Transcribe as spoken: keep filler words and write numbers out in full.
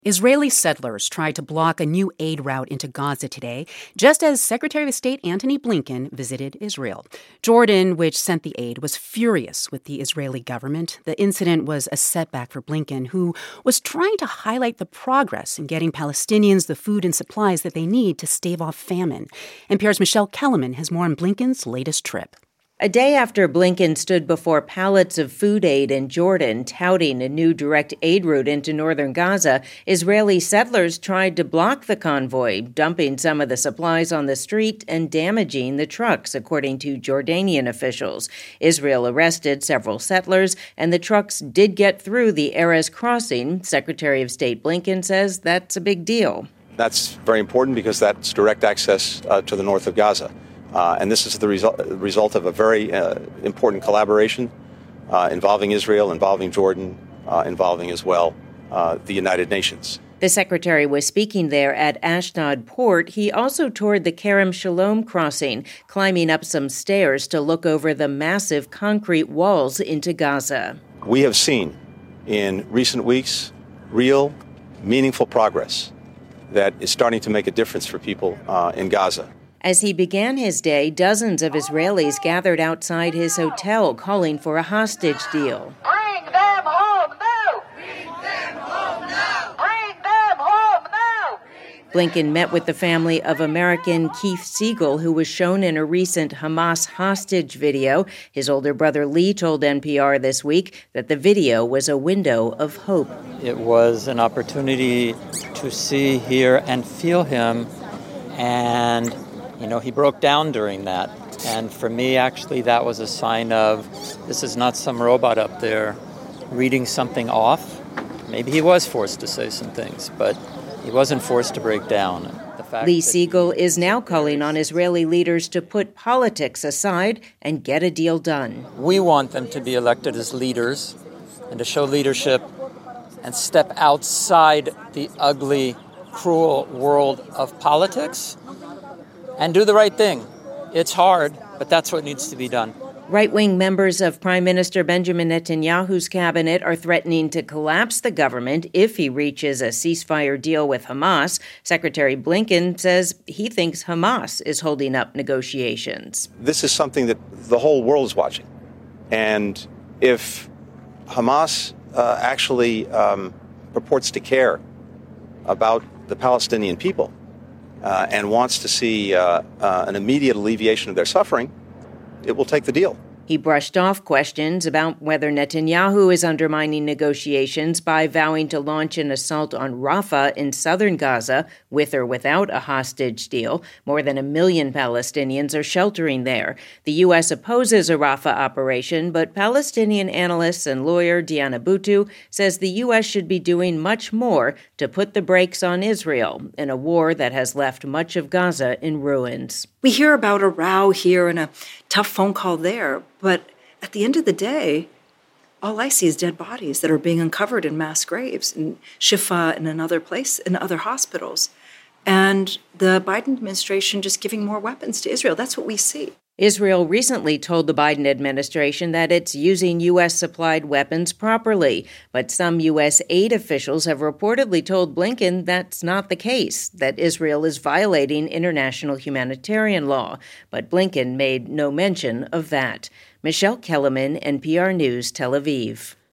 Israeli settlers tried to block a new aid route into Gaza today, just as Secretary of State Antony Blinken visited Israel. Jordan, which sent the aid, was furious with the Israeli government. The incident was a setback for Blinken, who was trying to highlight the progress in getting Palestinians the food and supplies that they need to stave off famine. N P R's Michelle Kellerman has more on Blinken's latest trip. A day after Blinken stood before pallets of food aid in Jordan, touting a new direct aid route into northern Gaza, Israeli settlers tried to block the convoy, dumping some of the supplies on the street and damaging the trucks, according to Jordanian officials. Israel arrested several settlers, and the trucks did get through the Erez crossing. Secretary of State Blinken says that's a big deal. That's very important because that's direct access uh, to the north of Gaza. Uh, and this is the result, result of a very uh, important collaboration uh, involving Israel, involving Jordan, uh, involving as well uh, the United Nations. The secretary was speaking there at Ashdod Port. He also toured the Kerem Shalom crossing, climbing up some stairs to look over the massive concrete walls into Gaza. We have seen in recent weeks real, meaningful progress that is starting to make a difference for people uh, in Gaza. As he began his day, dozens of Israelis gathered outside his hotel calling for a hostage deal. Bring them home now! Bring them home now! Bring them home now! Blinken met with the family of American Keith Siegel, who was shown in a recent Hamas hostage video. His older brother Lee told N P R this week that the video was a window of hope. It was an opportunity to see, hear, and feel him, and you know, he broke down during that. And for me, actually, that was a sign of this is not some robot up there reading something off. Maybe he was forced to say some things, but he wasn't forced to break down. The fact Lee Siegel is now calling on Israeli leaders to put politics aside and get a deal done. We want them to be elected as leaders and to show leadership and step outside the ugly, cruel world of politics and do the right thing. It's hard, but that's what needs to be done. Right-wing members of Prime Minister Benjamin Netanyahu's cabinet are threatening to collapse the government if he reaches a ceasefire deal with Hamas. Secretary Blinken says he thinks Hamas is holding up negotiations. This is something that the whole world is watching. And if Hamas uh, actually um, purports to care about the Palestinian people, Uh, and wants to see uh, uh, an immediate alleviation of their suffering, it will take the deal. He brushed off questions about whether Netanyahu is undermining negotiations by vowing to launch an assault on Rafah in southern Gaza, with or without a hostage deal. More than a million Palestinians are sheltering there. The U S opposes a Rafah operation, but Palestinian analyst and lawyer Diana Boutou says the U S should be doing much more to put the brakes on Israel in a war that has left much of Gaza in ruins. We hear about a row here and a tough phone call there, but at the end of the day, all I see is dead bodies that are being uncovered in mass graves in Shifa and another place, in other hospitals. And the Biden administration just giving more weapons to Israel. That's what we see. Israel recently told the Biden administration that it's using U S-supplied weapons properly, but some U S aid officials have reportedly told Blinken that's not the case, that Israel is violating international humanitarian law. But Blinken made no mention of that. Michelle Kellerman, N P R News, Tel Aviv.